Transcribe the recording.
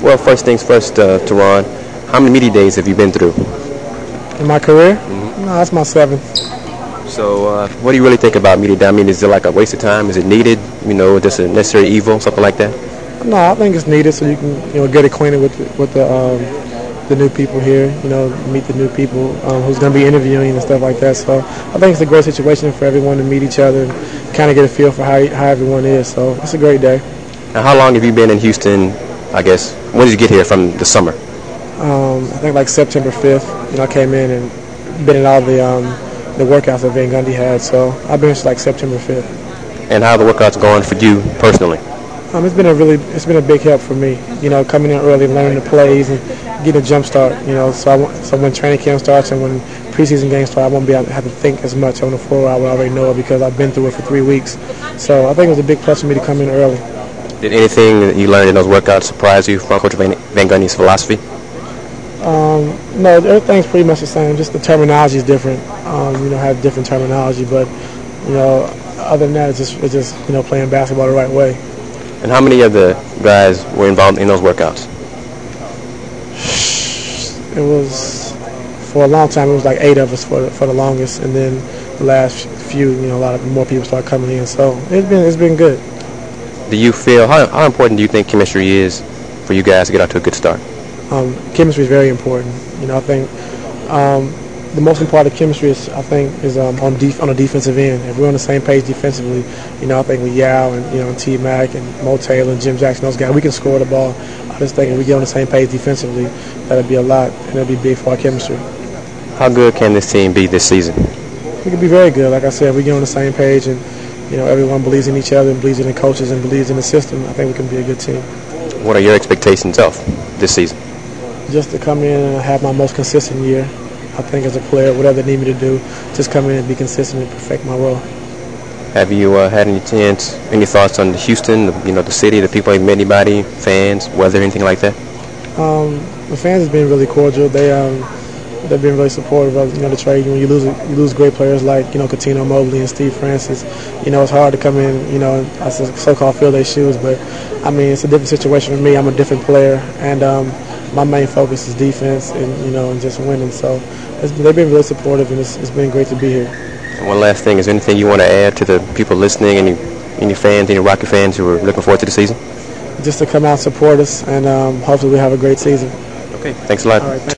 Well, first things first, Teron, how many media days have you been through? In my career? No, that's my seventh. So, what do you really think about media day? I mean, is it like a waste of time? Is it needed? Just a necessary evil, something like that? No, I think it's needed so you can get acquainted with the new people here. Meet the new people who's going to be interviewing and stuff like that. So I think it's a great situation for everyone to meet each other and kind of get a feel for how everyone is. So it's a great day. Now, how long have you been in Houston? I guess when did you get here from the summer? I think like September 5th. I came in and been in all the workouts that Van Gundy had. So I've been since like September 5th. And how are the workouts going for you personally? It's been a big help for me. Coming in early, learning the plays, and getting a jump start. So when training camp starts and when preseason games start, I won't have to think as much on the floor. I will already know it because I've been through it for 3 weeks. So I think it was a big plus for me to come in early. Did anything that you learned in those workouts surprise you from Coach Van Gundy's philosophy? No, everything's pretty much the same. Just the terminology is different. Have different terminology, but other than that, it's just playing basketball the right way. And how many of the guys were involved in those workouts? It was, for a long time, it was like 8 of us for the longest, and then the last few, a lot of more people started coming in. So it's been good. Do you feel how important do you think chemistry is for you guys to get out to a good start? Chemistry is very important. I think the most important chemistry is on the defensive end. If we're on the same page defensively, I think with Yao and T Mac and Mo Taylor and Jim Jackson, those guys, we can score the ball. I just think if we get on the same page defensively, that'll be a lot, and it'll be big for our chemistry. How good can this team be this season? We can be very good. Like I said, if we get on the same page and everyone believes in each other and believes in the coaches and believes in the system, I think we can be a good team. What are your expectations of this season? Just to come in and have my most consistent year. I think as a player, whatever they need me to do, just come in and be consistent and perfect my role. Have you had any thoughts on Houston, the city, the people? Have you met anybody, fans, weather, anything like that? The fans have been really cordial. They've been really supportive of the trade. When you lose great players like Coutinho Mobley and Steve Francis, it's hard to come in I so-called fill their shoes. But I mean, it's a different situation for me. I'm a different player, and my main focus is defense and just winning. So they've been really supportive, and it's been great to be here. And one last thing, is there anything you want to add to the people listening, any fans, any Rocket fans who are looking forward to the season? Just to come out and support us, and hopefully we have a great season. Okay, thanks a lot. All right,